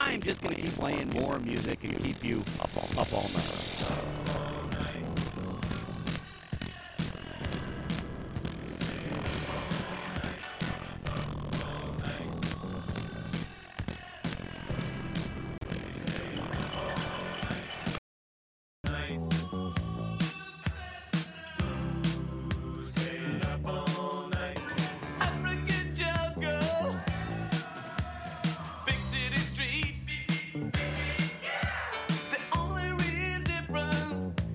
I'm just going to keep playing more music and keep you up all night. The only real difference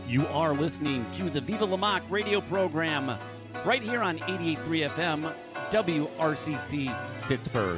You are listening to the Viva La Mock radio program right here on 88.3 FM, WRCT Pittsburgh.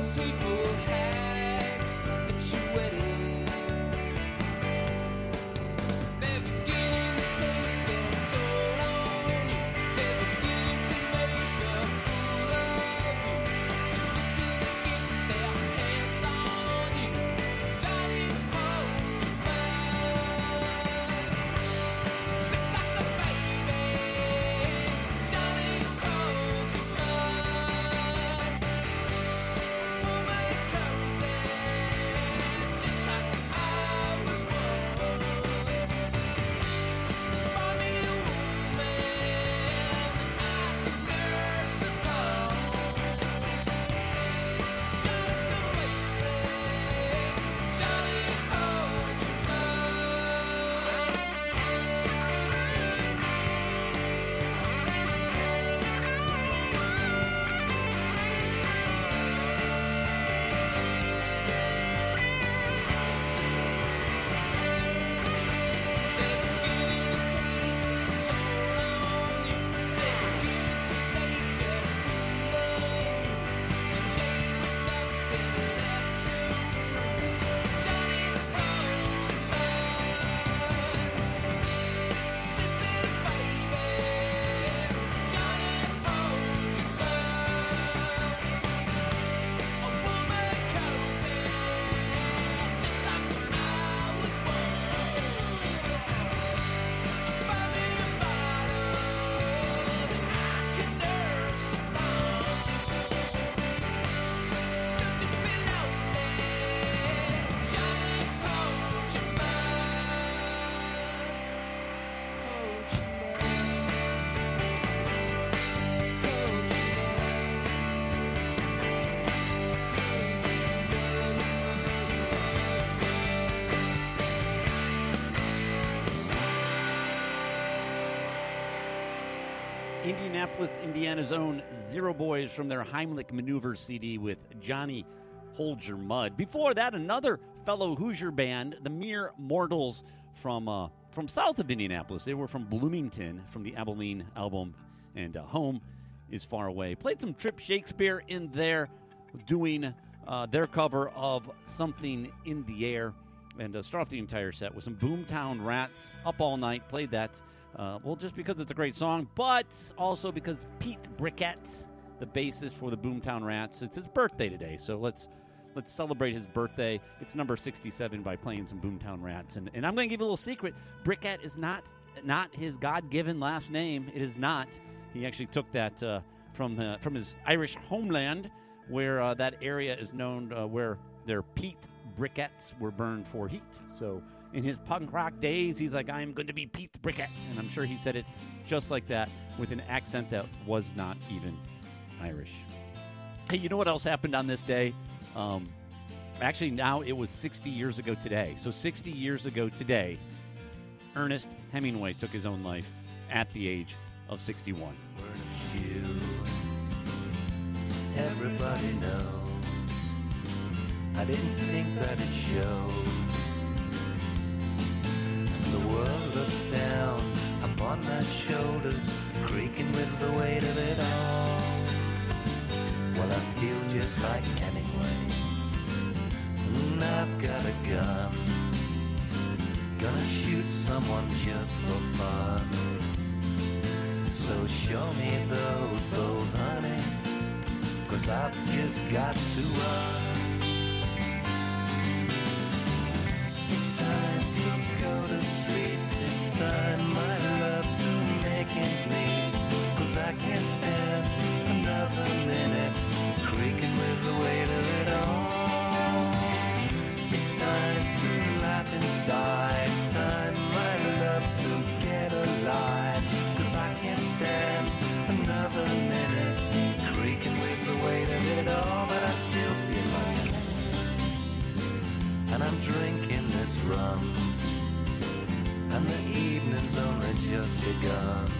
Indianapolis, Indiana's own Zero Boys from their Heimlich Maneuver CD with Johnny Hold Your Mud. Before that, another fellow Hoosier band, the Mere Mortals from south of Indianapolis. They were from Bloomington, from the Abilene album, and Home is Far Away. Played some Trip Shakespeare in there, doing their cover of Something in the Air, and start off the entire set with some Boomtown Rats, Up All Night. Played that. Well, just because it's a great song, but also because Pete Brickett, the bassist for the Boomtown Rats, it's his birthday today. So let's celebrate his birthday. It's number 67 by playing some Boomtown Rats. And I'm going to give you a little secret. Brickett is not his God-given last name. It is not. He actually took that from his Irish homeland, where that area is known where their peat briquettes were burned for heat. So in his punk rock days, he's like, I'm going to be Pete Brickett. And I'm sure he said it just like that with an accent that was not even Irish. Hey, you know what else happened on this day? Actually, now it was 60 years ago today. So 60 years ago today, Ernest Hemingway took his own life at the age of 61. Ernest, you, everybody knows. I didn't think that it showed. The world looks down upon my shoulders, creaking with the weight of it all. Well, I feel just like Hemingway, and I've got a gun, gonna shoot someone just for fun. So show me those bulls, honey, 'cause I've just got to run. It's time to go to sleep. It's time, my love, to make ends meet. 'Cause I can't stand another minute creaking with the weight of it all. It's time to laugh inside. It's time, my love, to get alive. 'Cause I can't stand another minute creaking with the weight of it all. But I still feel like and I'm drinking this rum, and the evening's only just begun.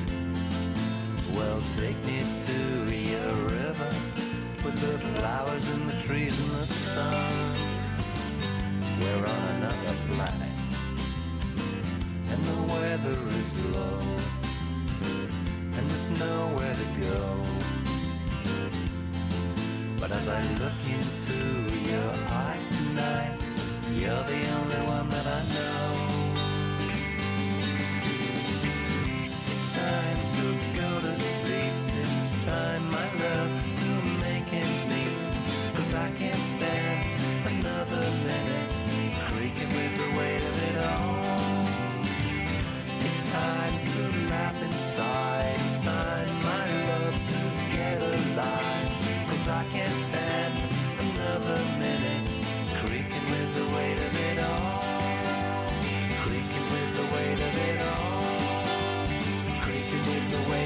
Well, take me to your river, with the flowers and the trees and the sun. We're on another planet, and the weather is low, and there's nowhere to go. But as I look into your eyes tonight, you're the only one that I know. It's time to go to sleep. It's time, my love, to make ends meet. 'Cause I can't stand another minute creaking with the weight of it all. It's time to laugh inside. It's time, my love, to get alive. 'Cause I can't stand another minute creaking with the weight of it all. Creaking with the weight of it all. Creaking with the weight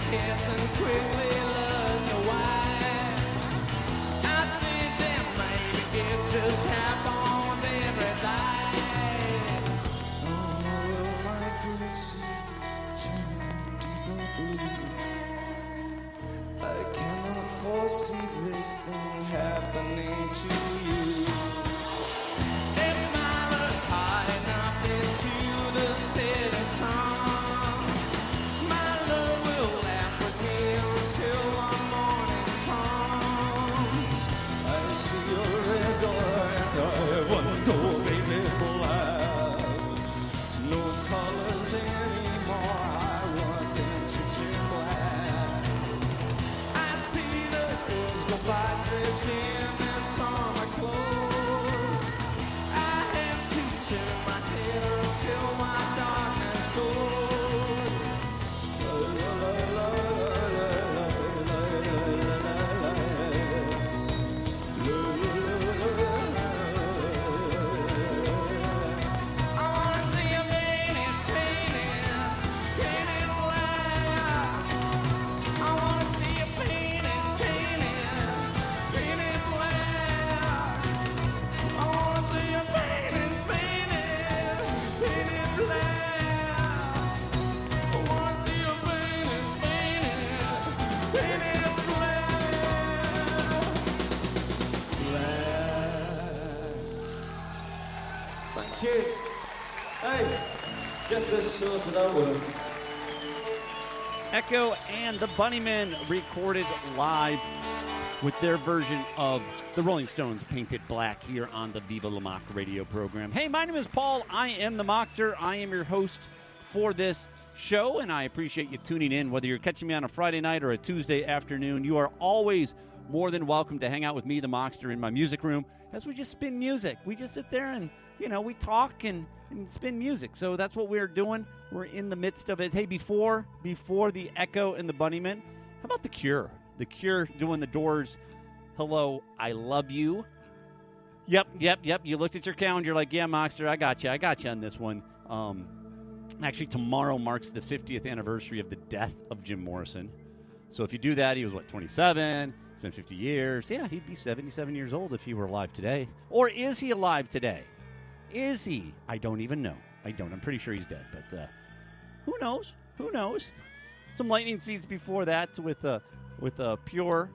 kids and quickly learn to why. I think that maybe it just happens every day. Oh, my grace, turn deeper blue. I cannot foresee this thing happening to you. If I look high enough into the setting sun, Echo and the Bunnymen recorded live with their version of the Rolling Stones' Painted Black here on the Viva La Mock radio program. Hey, my name is Paul. I am the Mockster. I am your host for this show, and I appreciate you tuning in. Whether you're catching me on a Friday night or a Tuesday afternoon, you are always more than welcome to hang out with me, the Mockster, in my music room as we just spin music. We just sit there and, we talk and spin music. So that's what we're doing. We're in the midst of it. Hey, before the Echo and the Bunnymen, how about The Cure? The Cure doing the Doors' Hello, I Love You. Yep. You looked at your calendar, you're like, yeah, Mockster, I got you on this one. Actually, tomorrow marks the 50th anniversary of the death of Jim Morrison. So if you do that, he was, 27? It's been 50 years. Yeah, he'd be 77 years old if he were alive today. Or is he alive today? Is he? I don't even know. I'm pretty sure he's dead, but who knows? Some Lightning Seeds before that with Pure,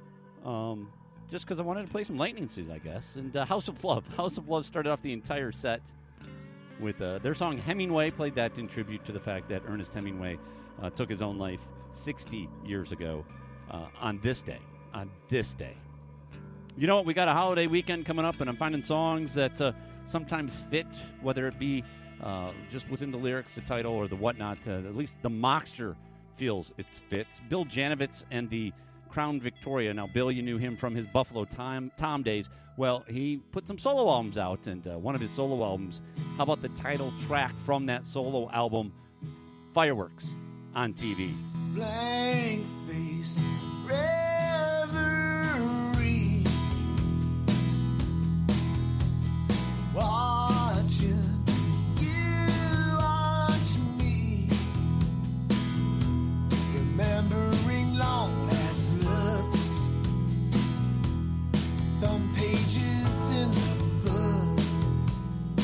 just because I wanted to play some Lightning Seeds, I guess. And House of Love. House of Love started off the entire set with their song Hemingway. Played that in tribute to the fact that Ernest Hemingway took his own life 60 years ago on this day. You know what? We got a holiday weekend coming up, and I'm finding songs that sometimes fit, whether it be just within the lyrics, the title, or the whatnot. At least the Mockster feels it fits. Bill Janovitz and the Crown Victoria. Now, Bill, you knew him from his Buffalo Tom days. Well, he put some solo albums out, and one of his solo albums, how about the title track from that solo album, Fireworks on TV? Blank face, reverie. Watching you watch me, remembering long last looks, thumb pages in the book,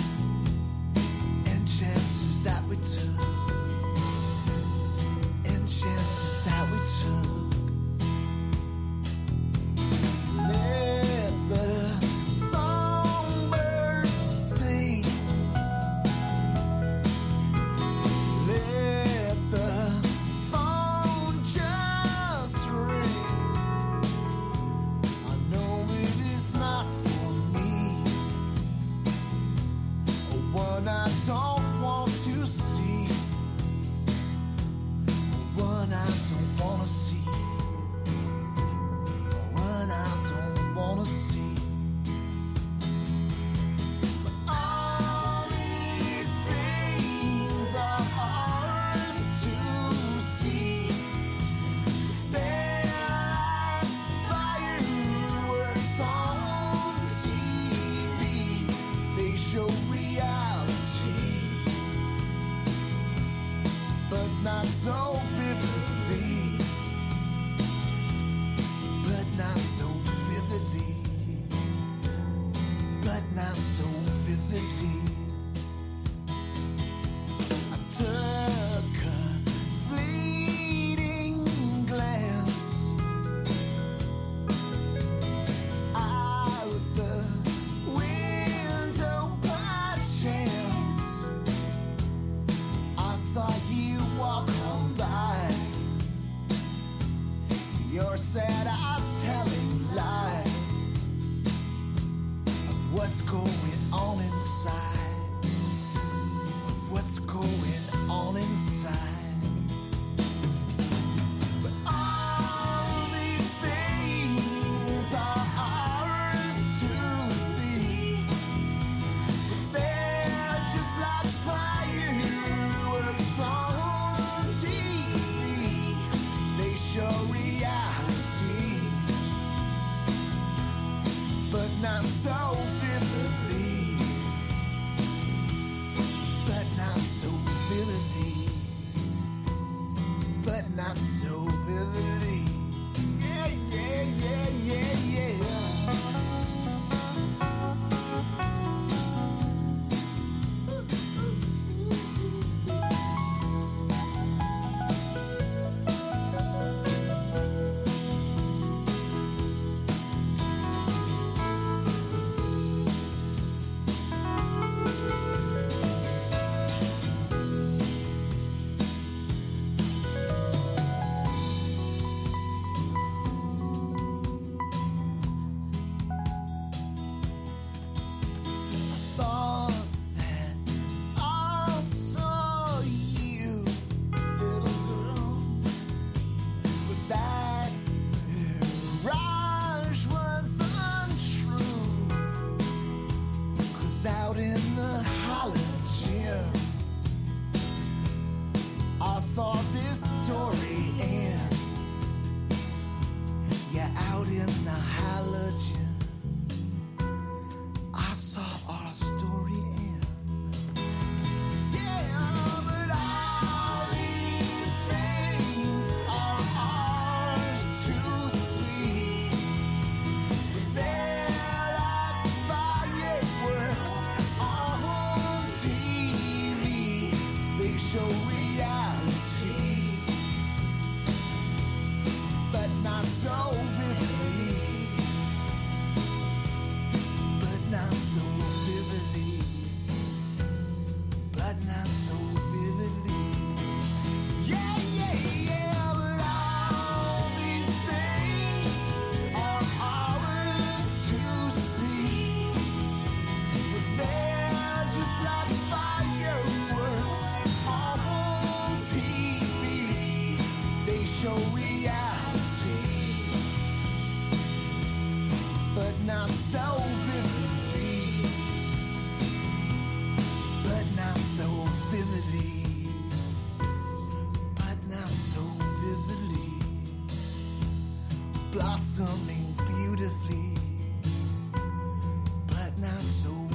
and chances that we took, and chances that reality, but not so vividly, but not so vividly, but not so vividly, blossoming beautifully, but not so vividly.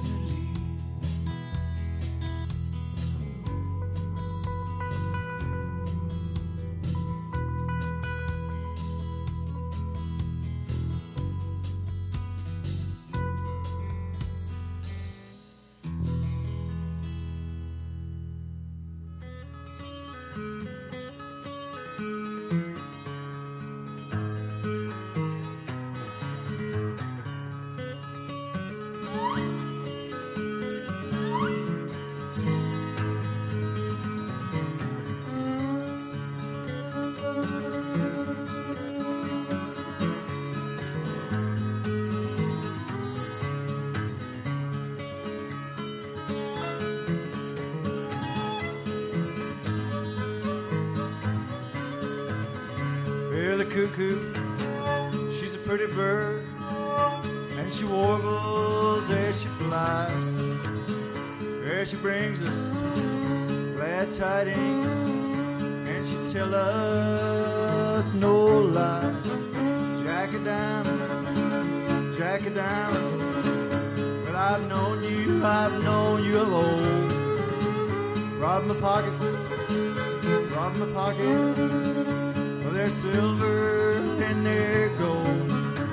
Well, the cuckoo, she's a pretty bird, and she warbles as she flies. There she brings us glad tidings, and she tells us no lies. Jack of diamonds, Jack of diamonds, well, I've known you of old. Rob my pockets, rob my pockets. They're silver and they're gold.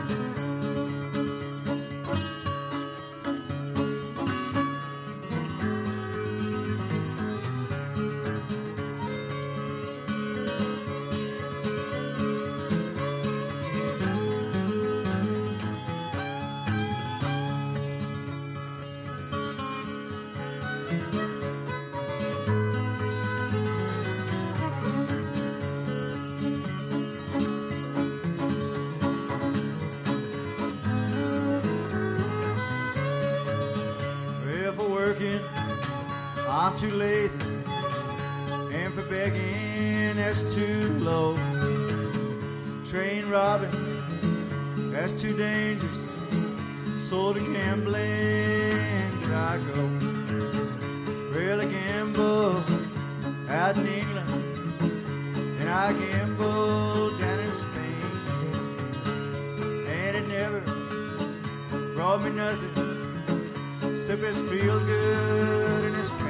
I'm too lazy, and for begging, that's too low. Train robbing, that's too dangerous. So to gambling did I go. Well, I gamble out in England, and I gamble down in Spain, and it never brought me nothing except this feel good and this pain.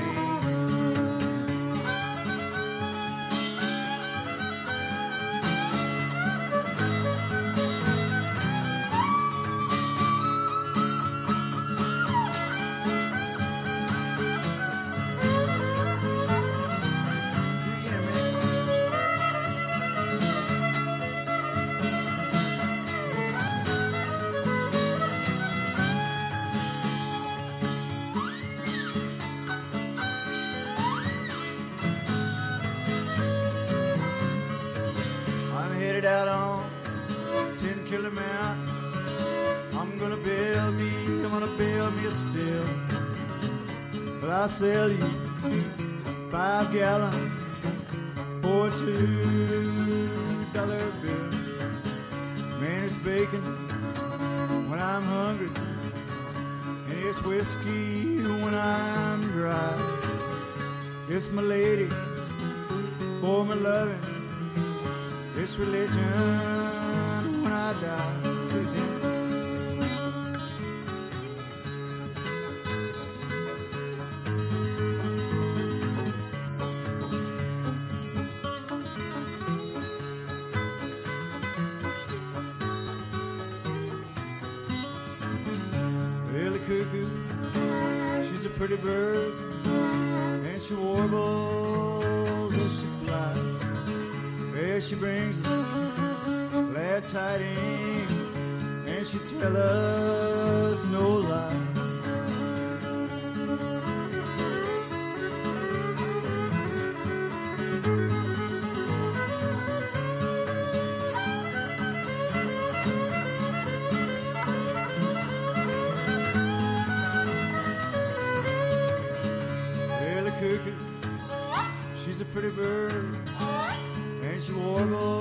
Out on 10 Killer Mountain, I'm gonna build me a still. But I'll sell you 5 gallon for a $2 bill. Man, it's bacon when I'm hungry, and it's whiskey when I'm dry. It's my lady for my loving. It's religion when I die. Well, the cuckoo, she's a pretty bird, and she warbles as she flies. Well, she brings us glad tidings, and she tells us no lie. Well, the cuckoo, she's a pretty bird, and she warbles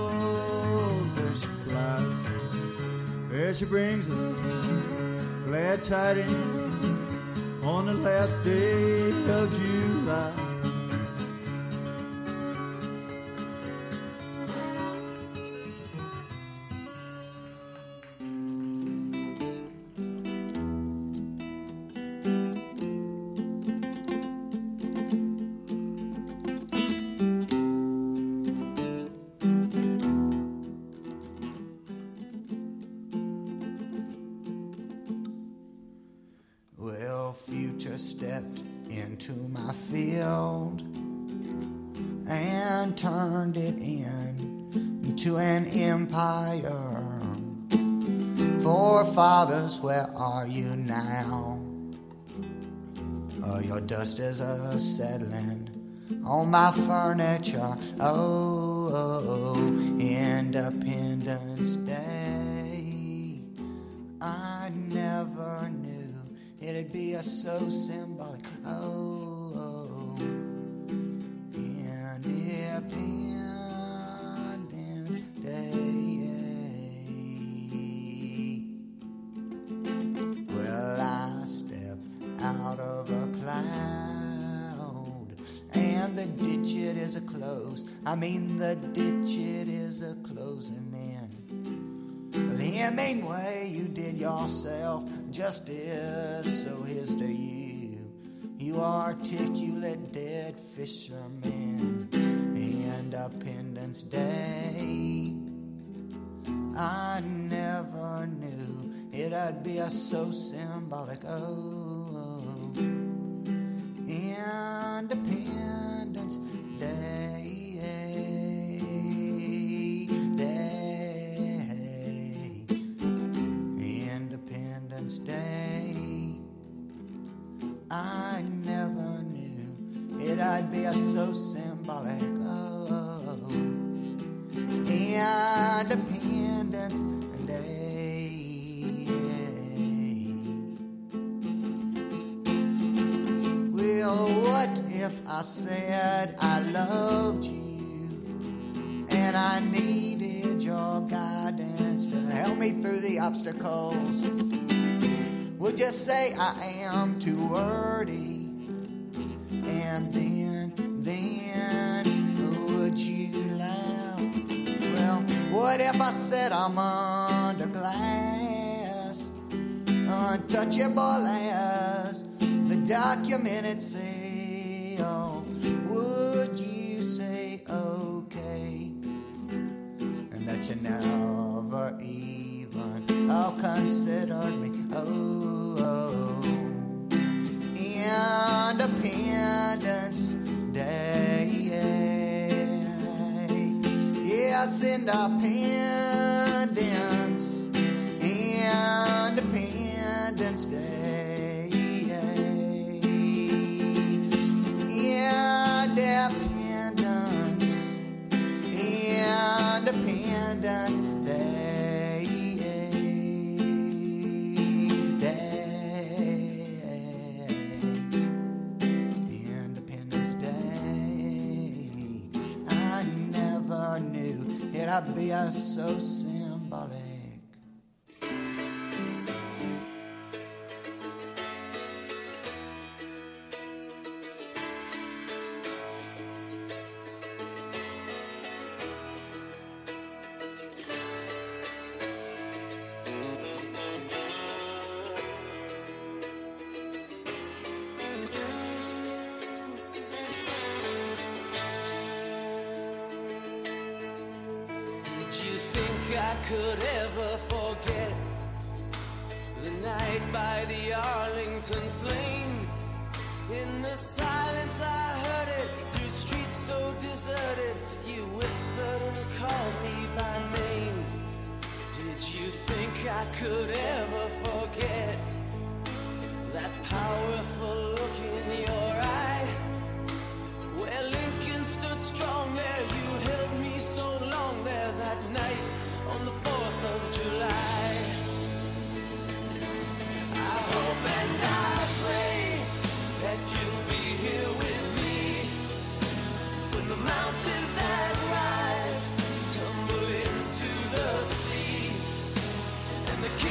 Well, she brings us glad tidings on the last day of July. Well, future stepped into my field and turned it into an empire. Forefathers, where are you now? Your dust is a-settling on my furniture. Oh, Independence Day. I never knew it'd be so symbolic. Oh, Independence Day. Well, I step out of a cloud, and the ditch it is a close. I mean, the ditch it is a closing in. The Hemingway, you did yourself justice, so here's to you, you articulate dead fisherman. Independence Day, I never knew it'd be so symbolic. Oh, Independence Day. Independence Day, I never knew it'd be so symbolic. Oh, Independence Day. Well, what if I said I loved you and I needed your guidance to help me through the obstacles? Would you say I am too wordy? And then would you laugh? Well, what if I said I'm under glass, untouchable as the documented self? Would you say okay, and that you never even considered me? Oh, Independence Day. Yes, independence, Independence Day. Independence, Independence Day. Independence Day, I never knew it'd be so symbolic. I could ever forget the night by the Arlington flame. In the silence I heard it, through streets so deserted, you whispered and called me by name. Did you think I could ever forget that powerful look in your eye? Where Lincoln stood strong there, you held me so long there that night on the 4th of July. I hope and I pray that you'll be here with me when the mountains that rise tumble into the sea, and the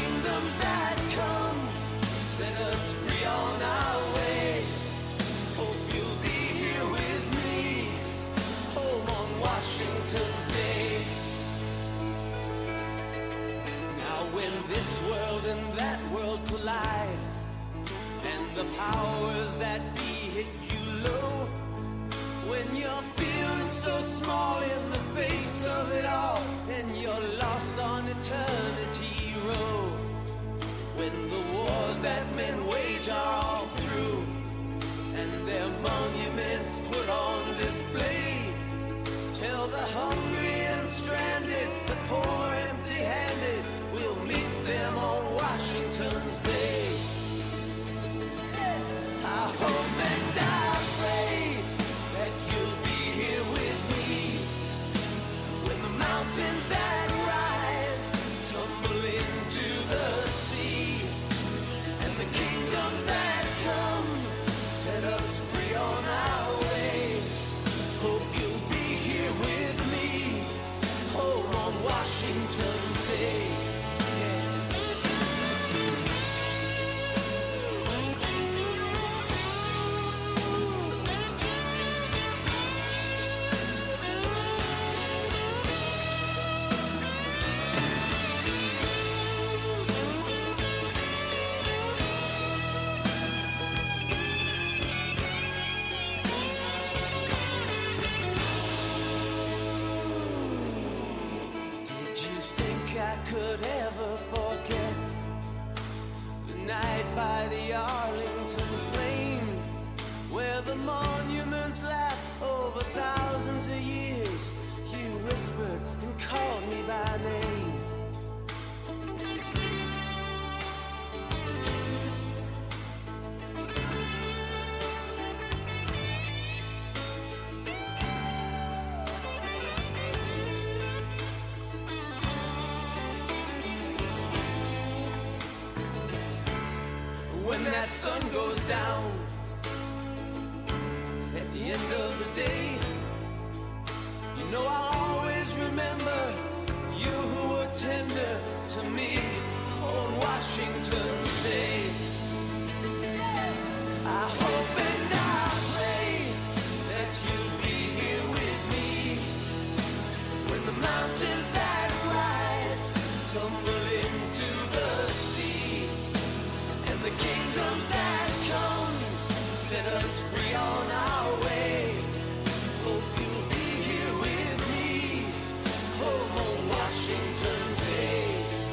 and that world collide, and the powers that be hit you low, when you're feeling so small in the face of it all, and you're lost on eternity road, when the wars that men wage are all through, and their monuments put on display, tell the hungry and stranded, the poor empty-handed, we'll meet them on Washington's Day. I hope and I pray that you'll be here with me when the mountains that rise tumble into the sea, and the kingdoms that come set us free on our way. Hope you'll be here with me home on Washington's Day. Could ever forget the night by the Arlington flame, where the monuments laughed over thousands of years. You whispered and called me by name. When that sun goes down at the end of the day, you know I'll always remember you who were tender to me on Washington's Day. I hope and I pray that you'll be here with me when the mountains that rise tumble into the sea, and the kingdoms that come set us free on our way. Hope you'll be here with me home on Washington's Day.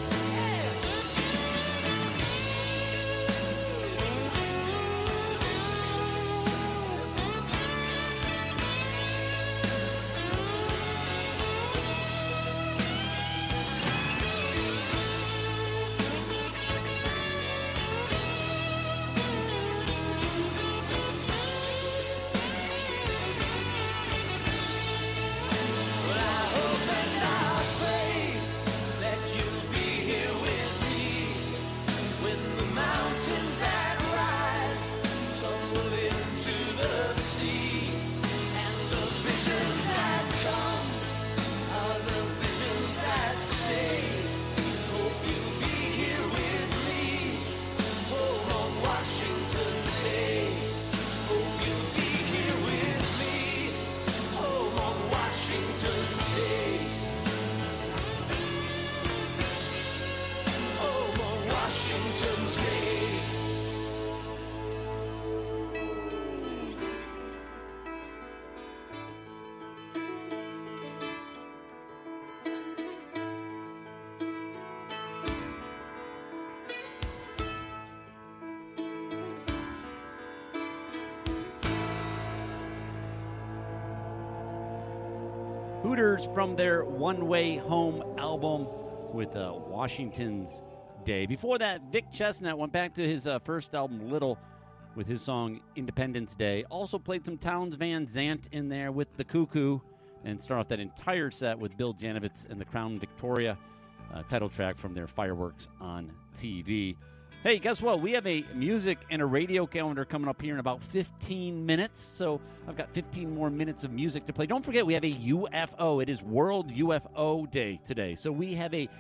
Hooters from their One Way Home album with Washington's Day. Before that, Vic Chestnut went back to his first album, Little, with his song Independence Day. Also played some Townes Van Zandt in there with The Cuckoo, and start off that entire set with Bill Janovitz and the Crown Victoria, title track from their Fireworks on TV. Hey, guess what? We have a music and a radio calendar coming up here in about 15 minutes. So I've got 15 more minutes of music to play. Don't forget, we have a UFO. It is World UFO Day today. So we have a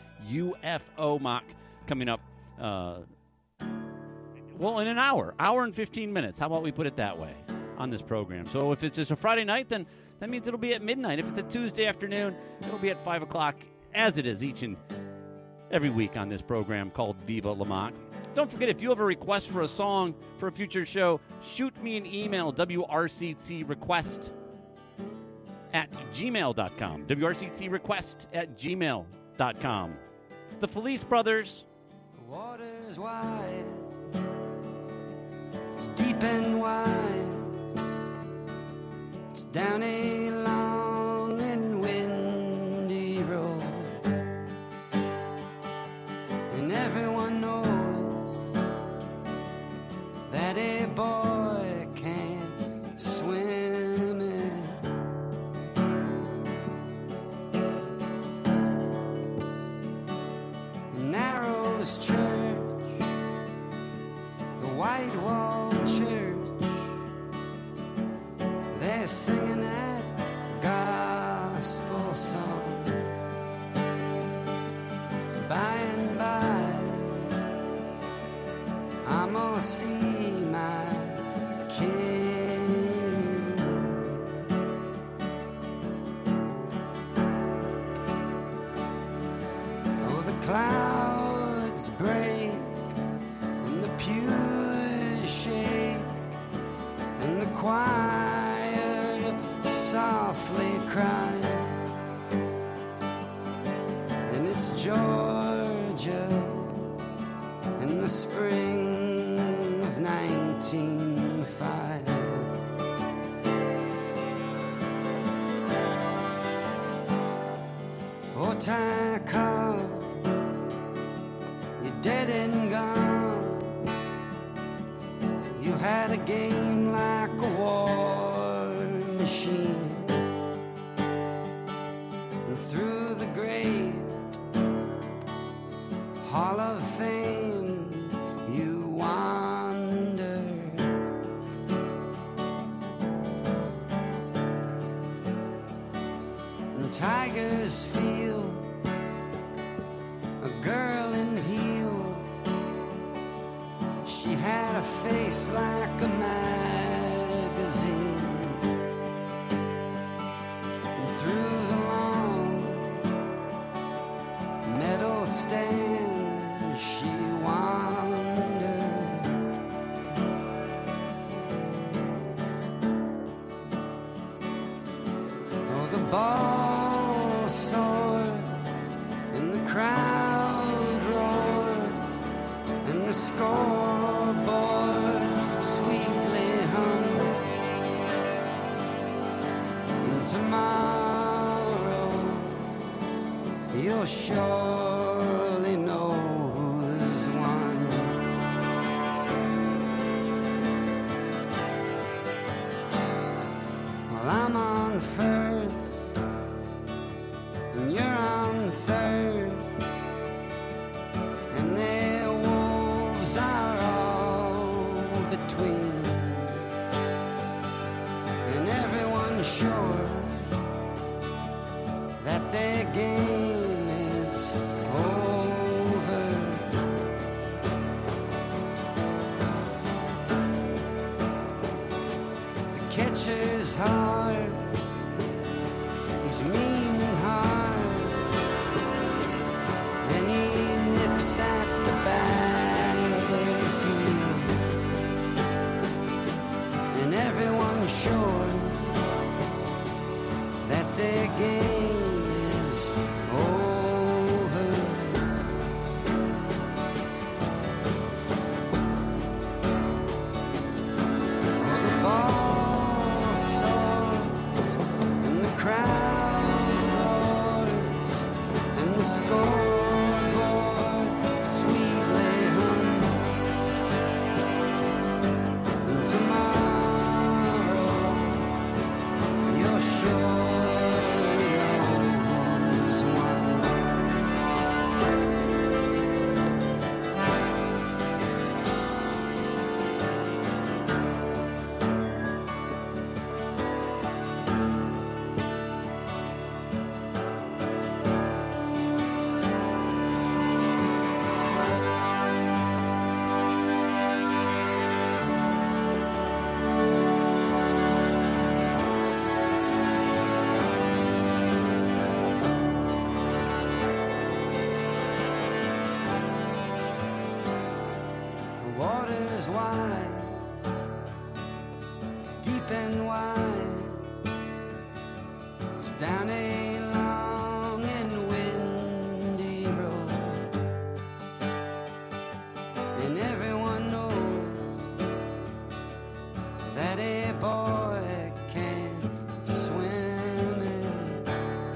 UFO mock coming up, in an hour and 15 minutes. How about we put it that way on this program? So if it's just a Friday night, then that means it'll be at midnight. If it's a Tuesday afternoon, it'll be at 5 o'clock, as it is each and every week on this program called Viva La Mock. Don't forget, if you have a request for a song for a future show, shoot me an email, wrctrequest@gmail.com. wrctrequest@gmail.com. It's the Felice Brothers. The water's wide, it's deep and wide, it's down a long and windy road, and everyone knows that a boy can't swim it. Narrows Church, the white wall church, they're singing that gospel song. By and by, I'm gonna see my king. Oh, the clouds break and the pews shake and the choir softly cries, and it's Georgia in the spring of 1905. Oh, Ty you're dead and gone. You had a game like a war machine, and through the great Hall of Fame you wander. And Tiger's Field, a girl in heels, she had a face like a magazine, and through the long metal stand she wandered. Oh, the ball soared and the crowd roared and the scoreboard sweetly hummed. And tomorrow you'll surely know who's won. Well, I'm on first and you're on third, and the wolves are all between, and everyone's sure that their game is over. The catcher's hard water's wide, it's deep and wide, it's down a long and windy road, and everyone knows that a boy can swim in.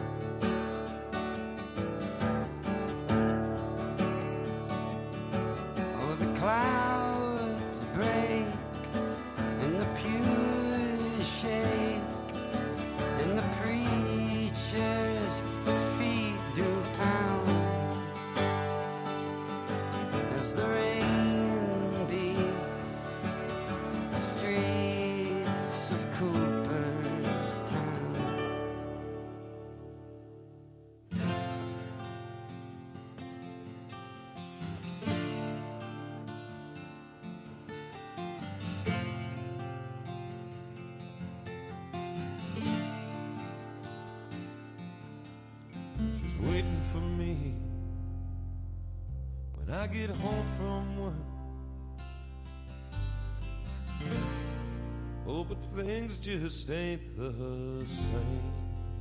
Oh, the clouds break and the pews shake and the preacher's feet do pound as the rain beats the streets of Cooperstown. She's waiting for me when I get home from work. Oh, but things just ain't the same.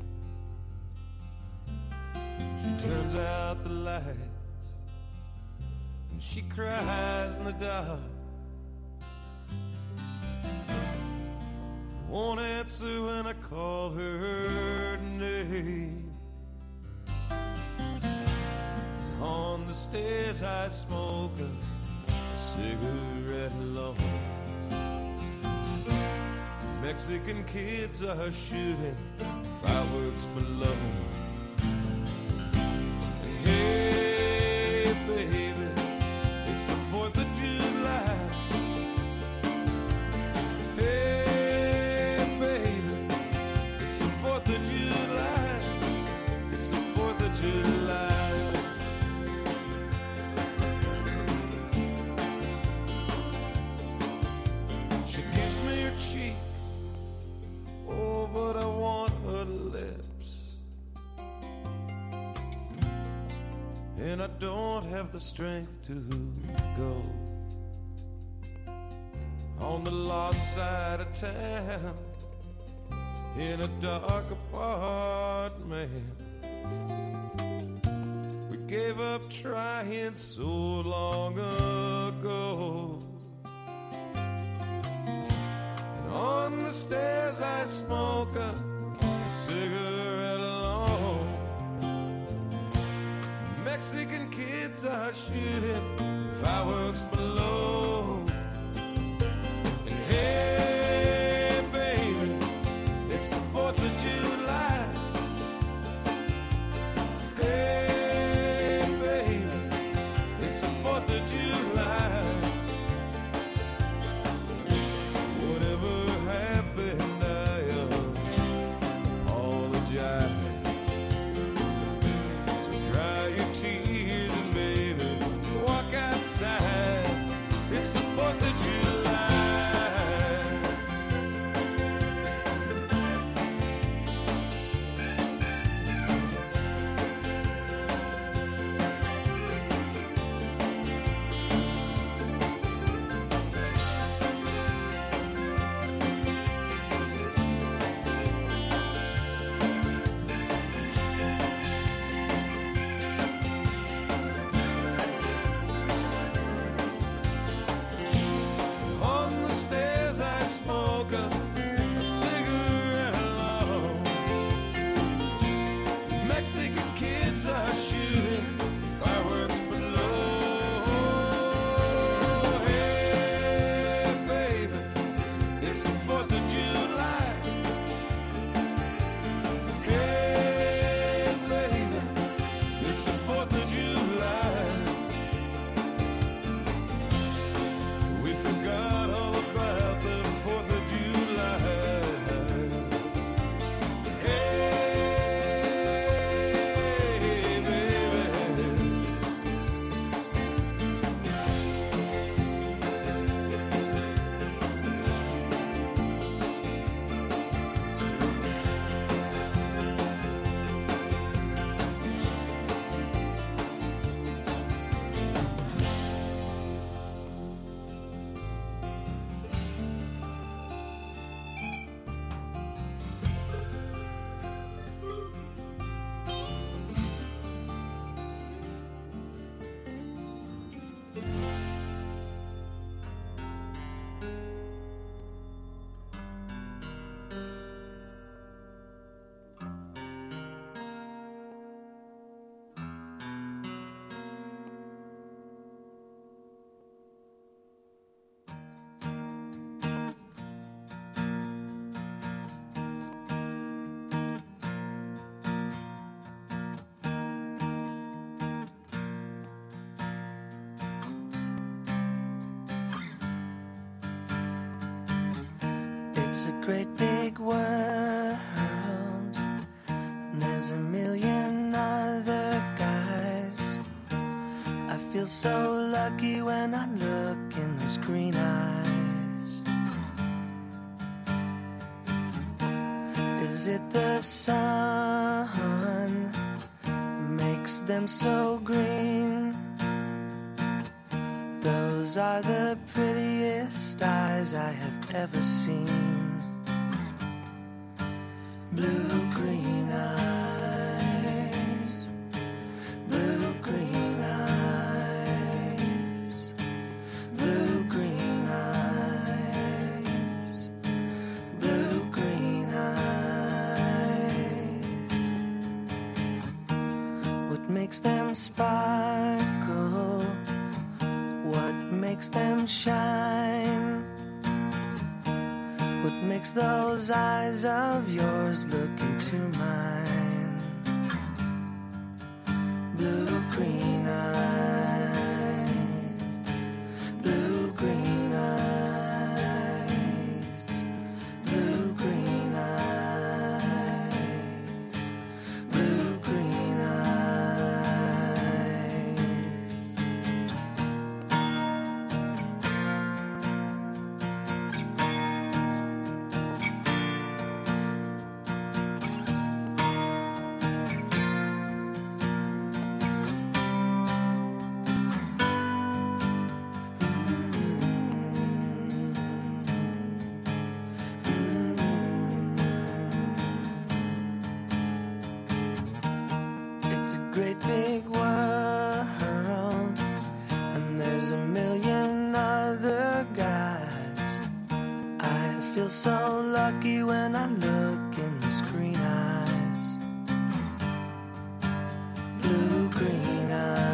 She turns out the lights and she cries in the dark. Won't answer when I call her name. On the stairs I smoke a cigarette alone. Mexican kids are shooting fireworks below. And hey, baby, it's the 4th of July. Hey, baby, it's the 4th of July. It's the 4th of July. She gives me her cheek, oh, but I want her lips. And I don't have the strength to go on the lost side of town in a dark apartment. We gave up trying so long ago. On the stairs I smoke a cigarette alone. Mexican kids are shooting fireworks below. And hey, baby, it's the 4th of July. Hey, baby, it's the 4th of July. Whatever happened, I apologize. So dry your tears and baby, walk outside. It's the 4th of July. On the stairs I smoke a cigarette alone. Mexican kids are shooting fireworks below. Hey, baby, it's the 4th of July. Hey, baby, it's the 4th of July. We forgot all about the 4th of July. Hey, baby. It's a great big world, and there's a million other guys. I feel so lucky when I look in those green eyes. Is it the sun that makes them so green? Those are the prettiest eyes I have ever seen. Blue-green eyes, blue-green eyes, blue-green eyes, blue-green eyes. What makes them sparkle? What makes them shine? What makes those eyes of yours look into mine? Blue-green eyes, blue-green eyes, blue-green eyes, blue-green eyes. It's a great big world, and there's a million other guys. I feel so lucky when I look in those green eyes. Blue-green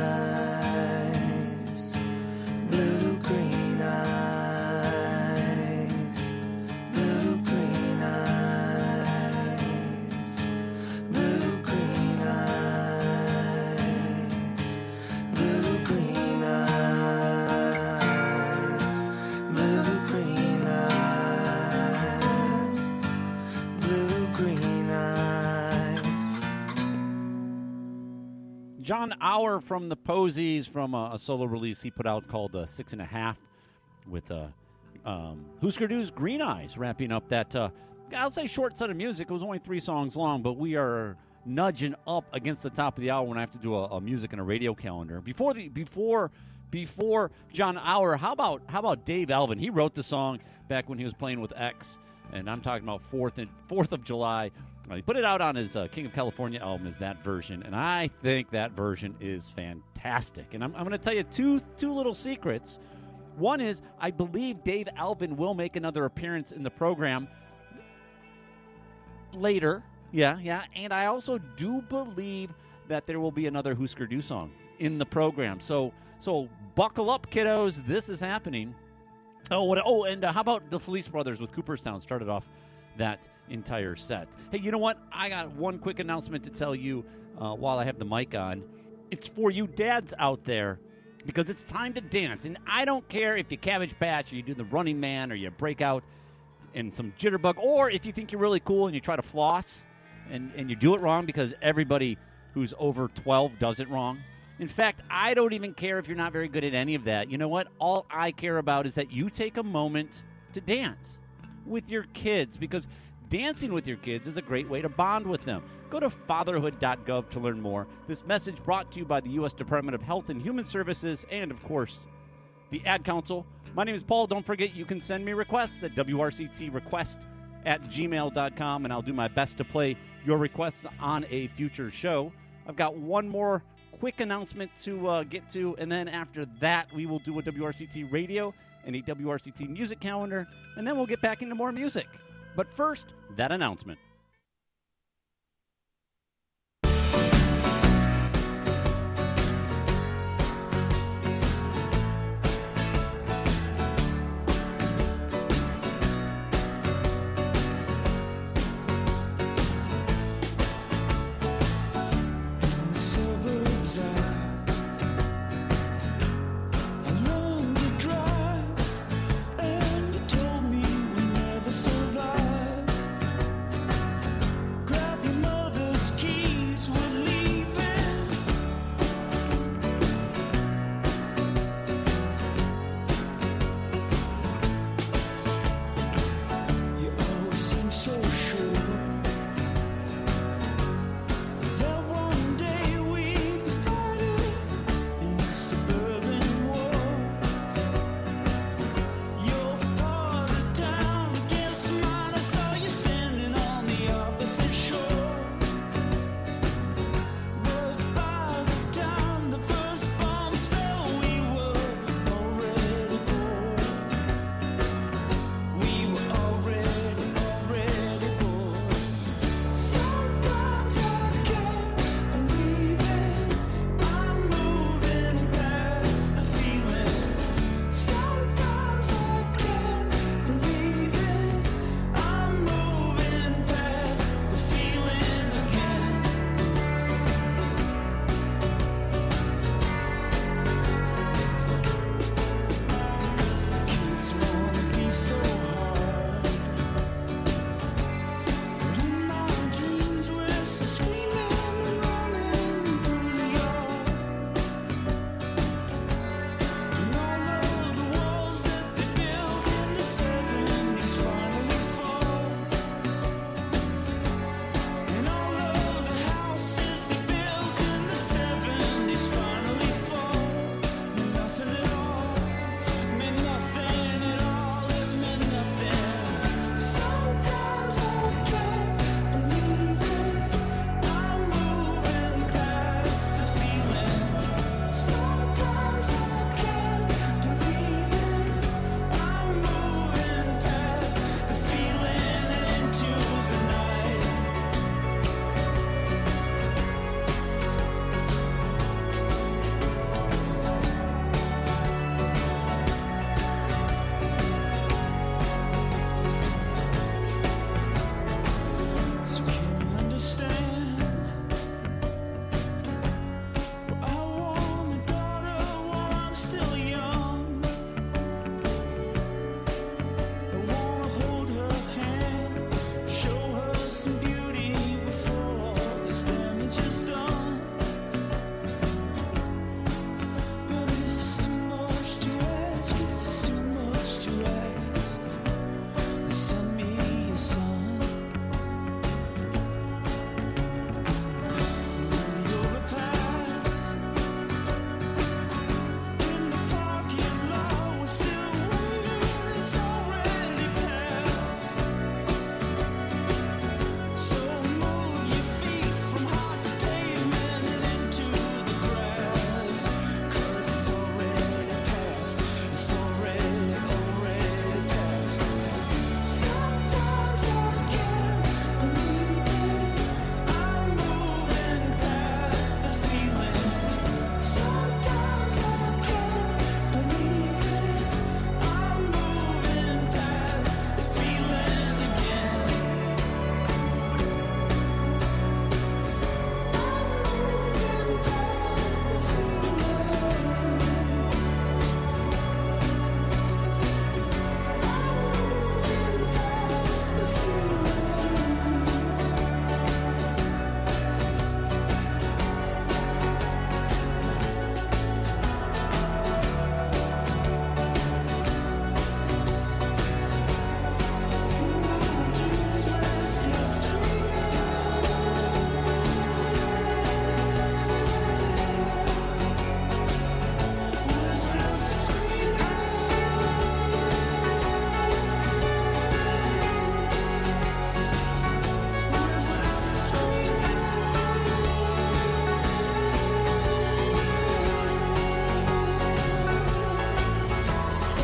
eyes, blue-green eyes, blue-green eyes, blue-green eyes, blue-green eyes, blue-green eyes, blue-green eyes. John Auer from the Posies, from a solo release he put out called 6.5, with Husker Du's Green Eyes, wrapping up that, I'll say, short set of music. It was only 3 songs long, but we are nudging up against the top of the hour when I have to do a music and a radio calendar. Before John Auer, how about Dave Alvin? He wrote the song back when he was playing with X, and I'm talking about 4th of July. He put it out on his King of California album, is that version, and I think that version is fantastic. And I'm going to tell you two little secrets. One is, I believe Dave Alvin will make another appearance in the program later. Yeah. And I also do believe that there will be another Husker Du song in the program. So buckle up, kiddos. This is happening. And how about the Felice Brothers with Cooperstown started off that entire set. Hey, you know what? I got one quick announcement to tell you while I have the mic on. It's for you dads out there, because it's time to dance. And I don't care if you Cabbage Patch or you do the Running Man or you break out in some jitterbug, or if you think you're really cool and you try to floss and you do it wrong, because everybody who's over 12 does it wrong. In fact, I don't even care if you're not very good at any of that. You know what? All I care about is that you take a moment to dance with your kids, because dancing with your kids is a great way to bond with them. Go to fatherhood.gov to learn more. This message brought to you by the U.S. Department of Health and Human Services and, of course, the Ad Council. My name is Paul. Don't forget, you can send me requests at wrctrequest@gmail.com, and I'll do my best to play your requests on a future show. I've got one more quick announcement to get to, and then after that, we will do a WRCT radio and a WRCT music calendar, and then we'll get back into more music. But first, that announcement.